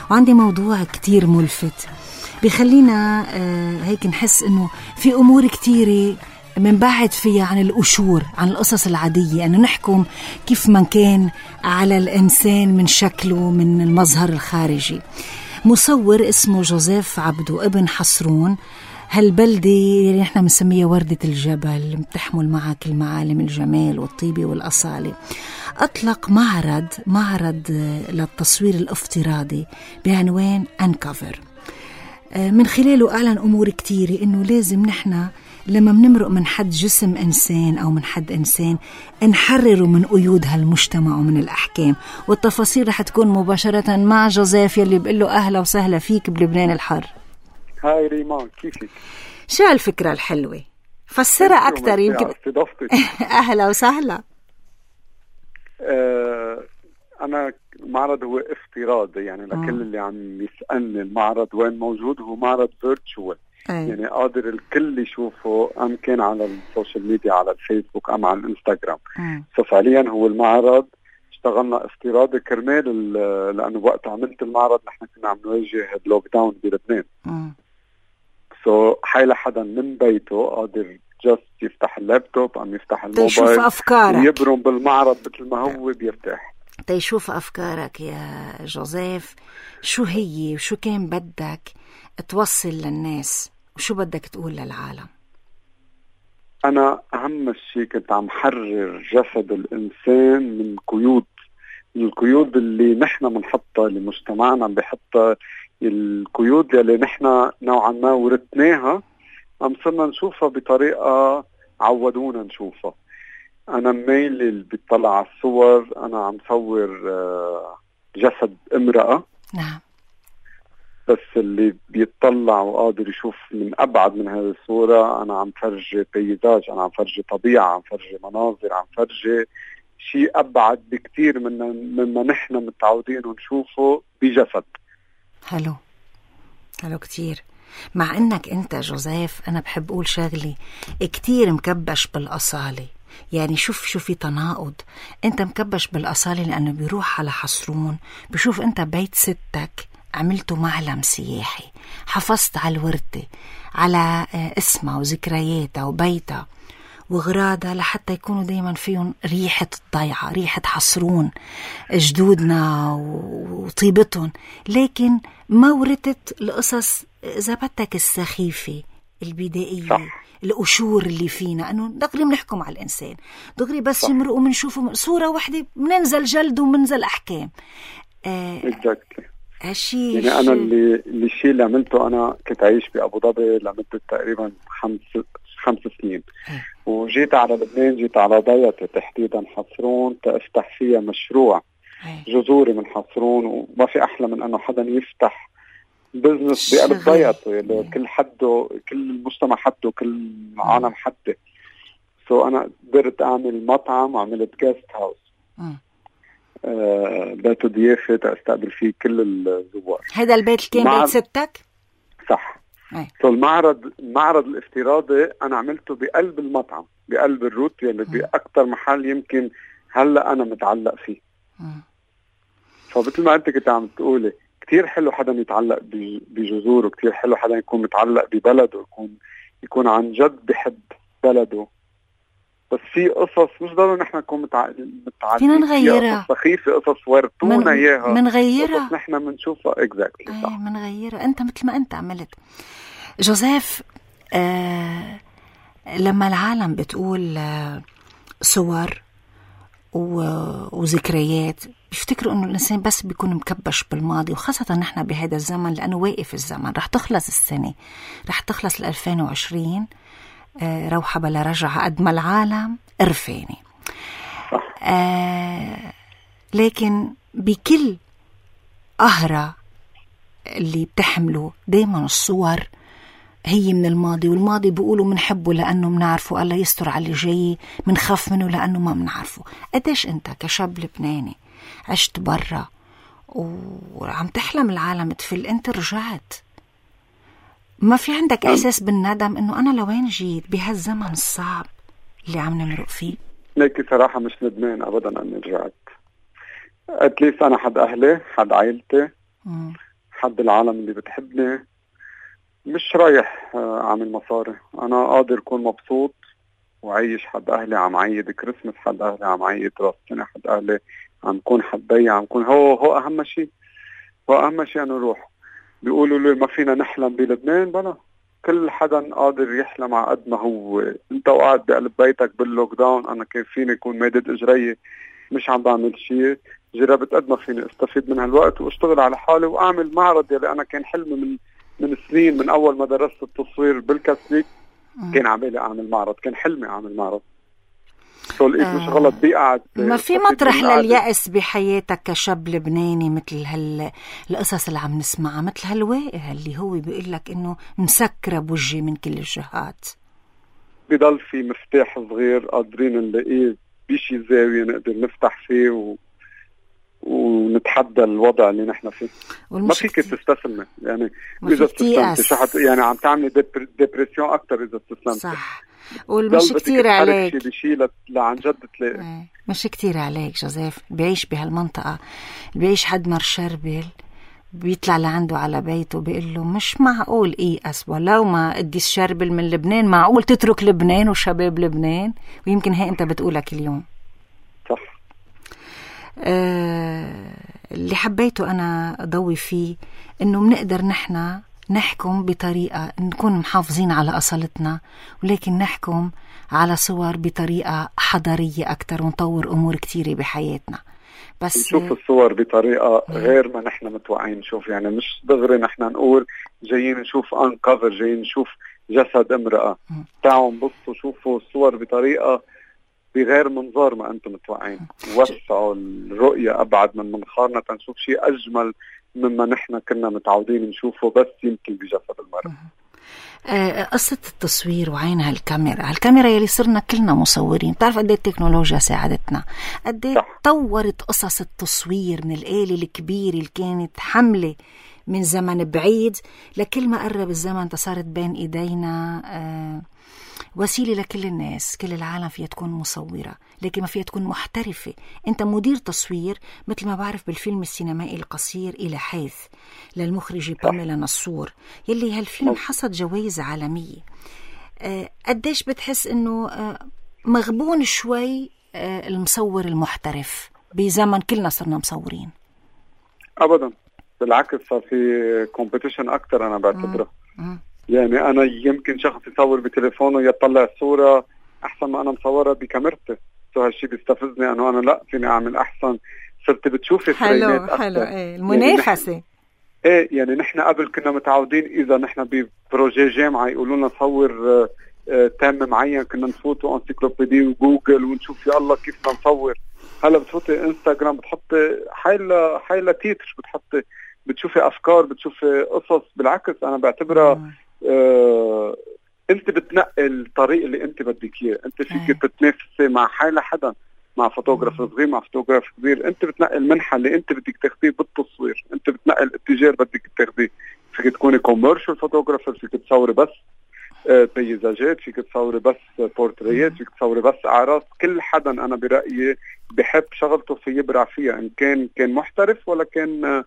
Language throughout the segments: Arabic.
وعندي موضوع كتير ملفت بيخلينا هيك نحس إنه في أمور كتيرة منبعد فيها عن القشور، عن القصص العادية، أنه نحكم كيف ما كان على الإنسان من شكله، من المظهر الخارجي. مصور اسمه جوزيف عبدو ابن حصرون، هالبلدة اللي نحن بنسميها وردة الجبل، بتحمل معها كل معالم الجمال والطيبة والأصالة. أطلق معرض للتصوير الافتراضي بعنوان أنكفر، من خلاله أعلن أمور كتيرة، إنه لازم نحن لما بنمرق من حد جسم إنسان أو من حد إنسان نحرره من قيود هالمجتمع ومن الأحكام. والتفاصيل رح تكون مباشرة مع جوزيف يلي بقول له أهلا وسهلا فيك بلبنان الحر. هاي ريمان، كيفك؟ شو هالفكرة الحلوة؟ فسرها أكتر يمكن. أهلا وسهلا. أنا المعرض هو افتراضي، يعني لكل اللي عم يسألني المعرض وين موجود، هو معرض فيرتشوال، يعني قادر الكل يشوفه، أم كان على السوشيال ميديا على الفيسبوك أم على الانستغرام. ففعليا هو المعرض اشتغلنا افتراضي كرمال لأنه وقت عملت المعرض نحن كنا عم نواجه اللوك داون بلبنان. حيلا حدا من بيته قادر جست يفتح اللابتوب أم يفتح الموبايل ويبرم بالمعرض مثل ما هو بيرتاح. تيشوف أفكارك يا جوزيف، شو هي وشو كان بدك توصل للناس وشو بدك تقول للعالم؟ أنا أهم شيء كنت عم حرر جسد الإنسان من القيود اللي نحن بنحطها، اللي مجتمعنا بيحطها، القيود اللي نحن نوعا ما ورثناها، عم صرنا نشوفها بطريقة عودونا نشوفها. أنا ميل اللي بيطلع على الصور، أنا عم صور جسد امرأة. نعم. بس اللي بيطلع وقادر يشوف من أبعد من هذه الصورة، أنا عم فرجي بيزاج، أنا عم فرجي طبيعة، عم فرجي مناظر، عم فرجي شيء أبعد بكتير مما نحن متعودين نشوفه بجسد. حلو كتير. مع انك انت جوزيف، انا بحب اقول شغلي كتير مكبش بالاصاله، يعني شوف في تناقض. انت مكبش بالاصاله لانه بيروح على حصرون، بشوف انت بيت ستك عملته معلم سياحي، حافظت على الوردة، على اسمها وذكرياتها وبيتها وغرادها، لحتى يكونوا دايما فيهم ريحة الضيعة، ريحة حصرون جدودنا وطيبتهم. لكن ما ورثت القصص إذا بدك السخيفة البدائية، صح. القشور اللي فينا، أنه دغري بنحكم على الإنسان دغري، بس يمرقوا منشوفوا صورة واحدة مننزل جلد ومننزل أحكام. يعني أنا الشيء اللي عملته، أنا كنت عايش بأبو ظبي لمدة تقريبا 5 سنين، وجيت على لبنان، جيت على ضيعتي تحديدا حصرون تفتح فيها مشروع جذوري من حصرون. وما في أحلى من أنه حدا يفتح بزنس بقلب ضيعته، كل حده، كل المجتمع حده، كل العالم حده. أنا قدرت أعمل مطعم وعملت جاست هاوس، بيت ضيافة تستقبل فيه كل الزوار. هذا البيت كان بيت ستك؟ صح. المعرض الافتراضي أنا عملته بقلب المطعم، بقلب الروت، يعني بأكتر محل يمكن هلأ أنا متعلق فيه. فمثل ما أنت كنت عم تقولي، كتير حلو حدا يتعلق بجذوره، كتير حلو حدا يكون متعلق ببلده، يكون عن جد بحب بلده. بس في قصص مش ضروري نحن نكون متعلقين فينا نغيرها، قصص سخيفة، قصص ورطونا إياها منغيرها، قصص نحن منشوفها. صح. منغيرها. أنت مثل ما أنت عملت جوزيف. لما العالم بتقول صور وذكريات، بيفتكروا انه الانسان بس بيكون مكبش بالماضي، وخاصة نحن بهذا الزمن لانه واقف الزمن، رح تخلص السنة، رح تخلص 2020 روحة بلا رجعة قد ما العالم قرفاني. لكن بكل قهرة اللي بتحمله دايما الصور هي من الماضي، والماضي بيقولوا منحبه لأنه منعرفه، الله يستر على اللي جاي، منخاف منه لأنه ما منعرفه. قديش أنت كشاب لبناني عشت برا وعم تحلم العالم تفل، أنت رجعت، ما في عندك إحساس بالندم إنه أنا لوين جيت بهالزمن الصعب اللي عم نمرق فيه؟ لكن صراحة مش ندمان أبدا أني رجعت. أتليس أنا حد أهلي، حد عائلتي، حد العالم اللي بتحبني، مش رايح أعمل مصاري. أنا قادر أكون مبسوط وعيش حد أهلي، عم عيد كريسمس حد أهلي، عم عيد رأس سنة حد أهلي، عم كون حدي، عم كون هو أهم شيء. هو أهم شيء أنه نروح. بيقولوا لي ما فينا نحلم بلبنان، بلا كل حدا قادر يحلم على قد ما هو. انت وقاعد بقلب بيتك باللوك داون، انا كان فيني اكون مادد اجري مش عم بعمل شيء، جربت قد ما فيني استفيد من هالوقت واشتغل على حالي واعمل معرض يلي انا كان حلمي من سنين، من اول ما درست التصوير بالكاثوليك كان عبالي اعمل معرض، كان حلمي اعمل معرض. لقيت مش غلط بيقعد. ما في مطرح لليأس بحياتك كشاب لبناني مثل القصص اللي عم نسمعها، مثل هالواقع اللي هو بيقول لك انه مسكرة بوجهي من كل الجهات؟ بضل في مفتاح صغير قادرين نلاقيه بشي زاوية نقدر نفتح فيه ونتحدى الوضع اللي نحن فيه. ما فيك تستسلمي، يعني إذا استسلمتي يعني عم تعملي ديبريسيون أكتر إذا استسلمتي. صح. والمش كتير عليك بشي لعن جد تلاقي. مش كتير عليك جوزيف، بيعيش بهالمنطقة، بيعيش حد مر شربل، بيطلع لعنده على بيته بيقول له مش معقول إيأس، ولو ما ادي الشربل من لبنان معقول تترك لبنان وشباب لبنان؟ ويمكن هي أنت بتقولها كل يوم. صح. اللي حبيته أنا أضوي فيه إنه منقدر نحن نحكم بطريقة نكون محافظين على أصالتنا، ولكن نحكم على صور بطريقة حضارية أكتر ونطور أمور كتيرة بحياتنا. بس نشوف الصور بطريقة غير ما نحن متوقعين نشوف، يعني مش دغري نحن نقول جايين نشوف أنكفر، جايين نشوف جسد امرأة. تعالوا نبصوا شوفوا الصور بطريقة بغير منظار ما أنتم متوقعين، وسعوا الرؤية أبعد من منخارنا تنشوف شيء أجمل مما نحن كنا متعودين نشوفه بس يمكن بجسد المرأة. قصة التصوير وعينها الكاميرا يلي صرنا كلنا مصورين. بتعرف قد ايه التكنولوجيا ساعدتنا، قد ايه طورت قصص التصوير من الآلة الكبيرة اللي كانت حملة من زمن بعيد لكل ما قرب الزمن صارت بين ايدينا وسيلة لكل الناس. كل العالم فيها تكون مصورة لكن ما فيها تكون محترفة. انت مدير تصوير مثل ما بعرف بالفيلم السينمائي القصير إلى حيث للمخرجة باميلا نصور يلي هالفيلم حصد جوائز عالمية. قديش بتحس انه مغبون شوي المصور المحترف بزمن كلنا صرنا مصورين؟ ابدا بالعكس، صار في كومبيتيشن اكتر انا بعتبره. يعني أنا يمكن شخص يصور بتليفونه يطلع الصورة أحسن ما أنا مصورة بكاميرتي، هالشي بيستفزني أنه أنا لا فيني أعمل أحسن. صرت بتشوفي فريمات أكتر. حلو المنافسة. يعني نحن قبل كنا متعودين إذا نحن ببروجي جامعة يقولوا لنا صور تام معين كنا نفوتوا انسيكلوبيدي وجوجل ونشوف يا الله كيف نصور. هلا بتفوتي انستغرام بتحطي حيلا تيتر، بتشوفي أفكار، بتشوفي قصص. بالعكس أنا بعتبرها انت بتنقل الطريق اللي انت بدك اياه. انت فيك تتنافسي مع حدا، مع فوتوغراف صغير مع فوتوغراف كبير. انت بتنقل المنحة اللي انت بدك تاخديه بالتصوير، انت بتنقل الاتجاه اللي بدك تاخديه. فيك تكوني كوميرشال فوتوغرافر، فيك تصوري بس بيزاجات، فيك تصوري بس بورتريات، فيك تصوري بس اعراس. كل حدا انا برأيي بحب شغلته في يبرع فيها، ان كان محترف ولا كان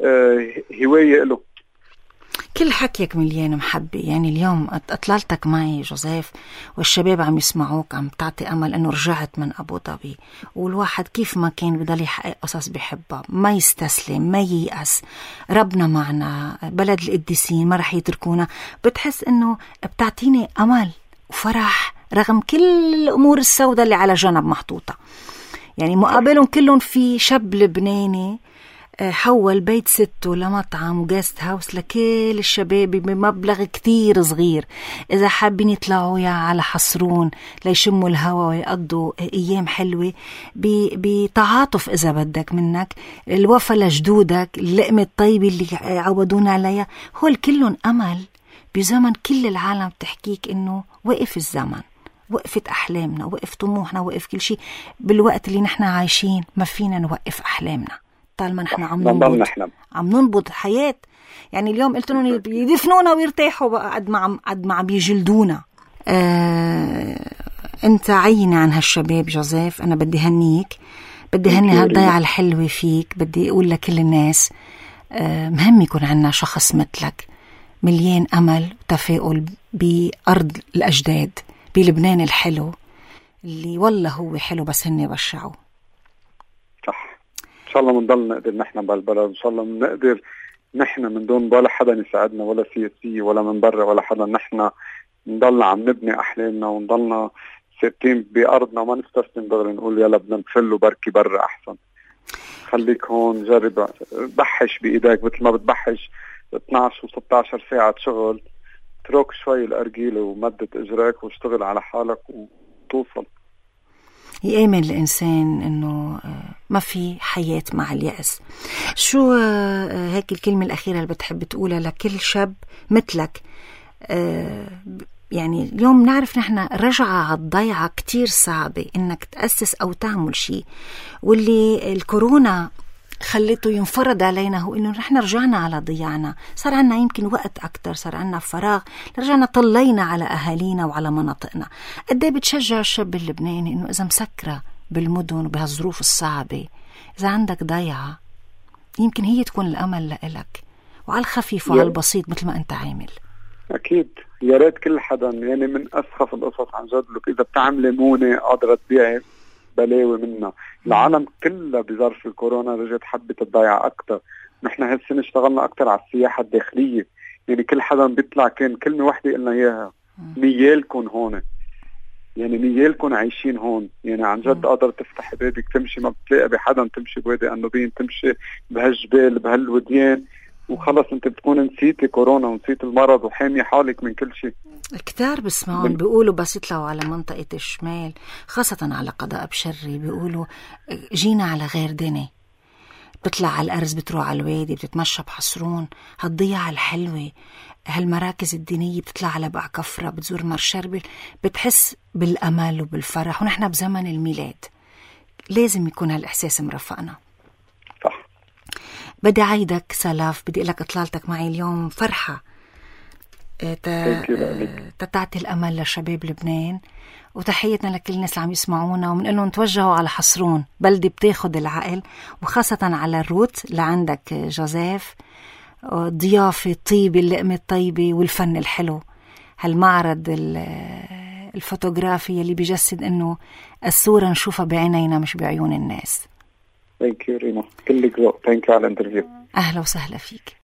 هواية له. كل حكيك مليان محبة. يعني اليوم اطلالتك معي جوزيف والشباب عم يسمعوك عم تعطي أمل أنه رجعت من أبو ظبي، والواحد كيف ما كان بضل يحقق قصص بحبها، ما يستسلم، ما ييأس. ربنا معنا، بلد القديسين ما رح يتركونا. بتحس أنه بتعطيني أمل وفرح رغم كل الأمور السوداء اللي على جنب محطوطة. يعني مقابلهم كلهم في شاب لبناني حول بيت سته لمطعم وجاست هاوس لكل الشباب بمبلغ كتير صغير. إذا حابين يطلعوا يا على حصرون ليشموا الهواء ويقضوا أيام حلوة بتعاطف إذا بدك منك، الوفا لجدودك، اللقمة الطيبة اللي عودونا عليها. هول كلهم أمل بزمن كل العالم تحكيك إنه وقف الزمن، وقفت أحلامنا، وقف طموحنا، وقف كل شيء. بالوقت اللي نحن عايشين ما فينا نوقف أحلامنا طالما نحن عم ننبض حياة. يعني اليوم قلت لهم يدفنونا ويرتاحوا بقى قد ما عم بيجلدونا. انت عيني عن هالشباب جوزيف. انا بدي هنيك، بدي هني هالضيعة الحلوة فيك. بدي اقول لكل الناس مهم يكون عنا شخص مثلك مليان أمل وتفاؤل بأرض الأجداد، بلبنان الحلو اللي والله هو حلو بس هن بشعوا. صح. إن شاء الله منضل نقدر نحن بالبلد، إن شاء الله نقدر نحن من دون ولا حدا يساعدنا ولا سياسية ولا من برا ولا حدا، نحن نضل عم نبني أحلامنا ونضلنا ثابتين بأرضنا، ما نستسلم دغري نقول يلا بدنا نفل وبركي برا أحسن. خليك هون، جرب بحش بإيدك مثل ما بتبحش 12 و16 ساعة شغل، ترك شوي الأرجيلة ومدة إجراك واشتغل على حالك وتوصل. يآمن الإنسان إنه ما في حياة مع اليأس. شو هيك الكلمة الأخيرة اللي بتحب تقولها لكل شاب مثلك؟ يعني اليوم نعرف نحن رجعة على الضيعة كتير صعبة إنك تأسس أو تعمل شيء، واللي الكورونا خليته ينفرض علينا هو إنه نحن رجعنا على ضياعنا، صار عنا يمكن وقت أكتر، صار عنا فراغ، رجعنا طلينا على أهالينا وعلى مناطقنا. قد ايه بتشجع الشاب اللبناني إنه إذا مسكرة بالمدن وبهالظروف الصعبة، إذا عندك ضيعة يمكن هي تكون الأمل لإلك، وعلى الخفيف وعلى البسيط مثل ما أنت عامل. أكيد يا ريت كل حدا، يعني من أسخف القصص عن جد لك إذا بتعمل ليمونة قادرة تبيعي بلاوي منها. العالم كلها بظرف الكورونا رجعت حبت الضيعة أكتر. نحن هالسنة اشتغلنا أكتر على السياحة الداخلية، يعني كل حدا بيطلع كان كلمة واحدة قلنا إياها، نيالكن هون، يعني نيالكن عايشين هون. يعني عن جد قادر تفتح بابك تمشي، ما بتلاقي بحدا تمشي بوادي النوبين، تمشي بهالجبال بهالوديان وخلص انت بتكون نسيتي كورونا ونسيت المرض وحامي حالك من كل شيء. كتار بسمعون بيقولوا بس يطلعوا على منطقة الشمال خاصة على قضاء بشري بيقولوا جينا على غير دني، بتطلع على الأرز، بتروح على الوادي، بتتمشى بحصرون، هالضيعة الحلوة، هالمراكز الدينية، بتطلع على بقى كفرة، بتزور مرشربل، بتحس بالأمل وبالفرح. ونحن بزمن الميلاد لازم يكون هالإحساس مرافقنا. صح. بدي عيدك سلاف، بدي لك إطلالتك معي اليوم فرحة تعطي الأمل لشباب لبنان، وتحيتنا لكل الناس اللي عم يسمعونا، ومنقول لهم توجهوا على حصرون، بلدي بتاخد العقل، وخاصة على الروت لعندك جوزيف، ضيافة الطيبة، اللقمة الطيبة والفن الحلو، هالمعرض الفوتوغرافي اللي بيجسد انه الصورة نشوفها بعينينا مش بعيون الناس. Thank you ريما، كلك ذوق. Thank you على الانترفيو. أهلا وسهلا فيك.